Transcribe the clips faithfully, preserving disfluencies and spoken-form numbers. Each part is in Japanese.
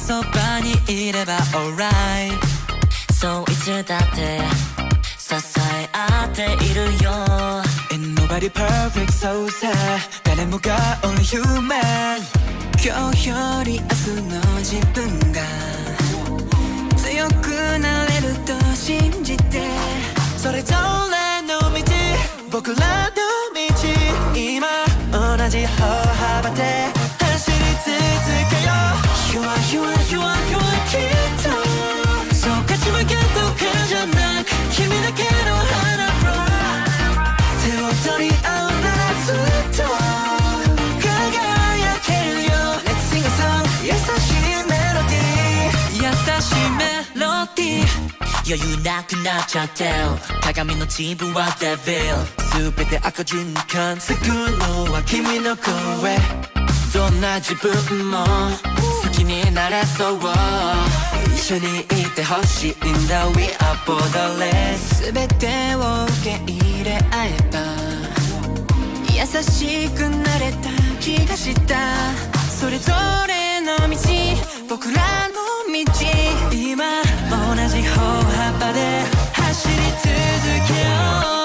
そばにいれば alright そういつだって支え合っているよ Ain't nobody perfect so sad 誰もが only human 今日より明日の自分が強くなれると信じてそれぞれの道僕らの道今同じ歩幅で走り続けよう You are you are you are you are きっとそう勝ち負けとかじゃなく君だけの花 手を取り合うならずっと輝けるよ Let's sing a song 優しいメロディー優しいメロディー余裕なくなっちゃってる鏡の自分はデビル全て赤循環作るのは君の声どんな自分も好きになれそう一緒にいてほしいんだ We are borderless 全てを受け入れ合えば優しくなれた気がしたそれぞれの道僕らの道今同じ歩幅で走り続けよ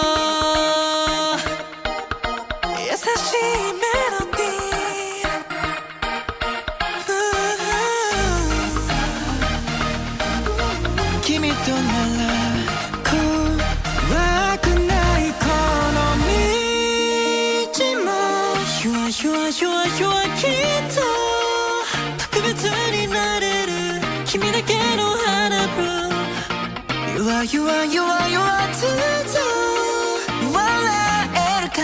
う優しいメロディー君となら怖くないこの道も You are you are you are you are きっと特別になれる君だけの花 You are you are you are you are ずっと笑えるから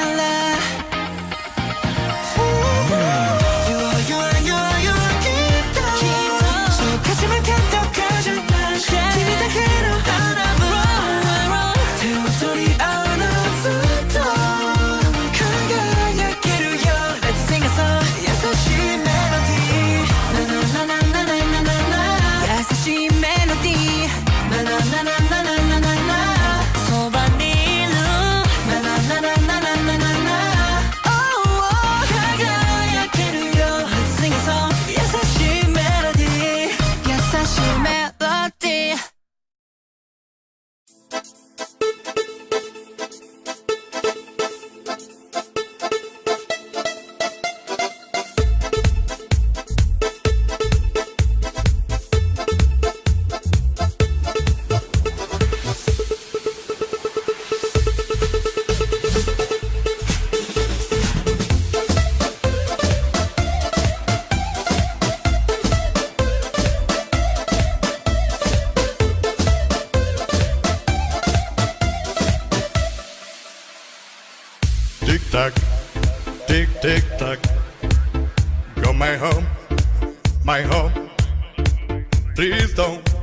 You are you are you are you are きっとそう勝ち負けとかじゃなく君だけの花 手を取り合うのずっと輝けるよ Let's sing a song 優しいメロディーなななななななな優しいメロディーななななななななそばにいるななななななななな Oh oh 輝けるよ Let's sing a song 優しいメロディー優しいメロディー Tick tock, tick tick tock. Go my home, my home. Please don't